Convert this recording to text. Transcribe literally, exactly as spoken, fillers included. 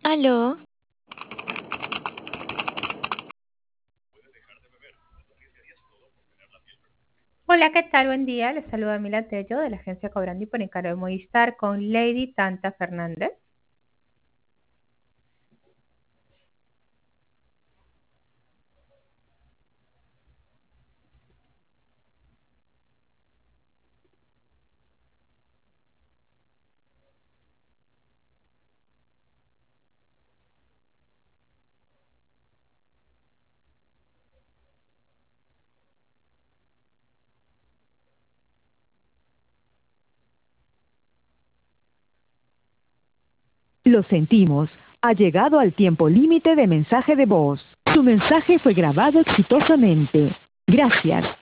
Aló, Hola, ¿qué tal? Buen día. Les saluda Mila Tello de la agencia Cobrandi por encargo de Movistar con Lady Tanta Fernández. Lo sentimos. Ha llegado al tiempo límite de mensaje de voz. Su mensaje fue grabado exitosamente. Gracias.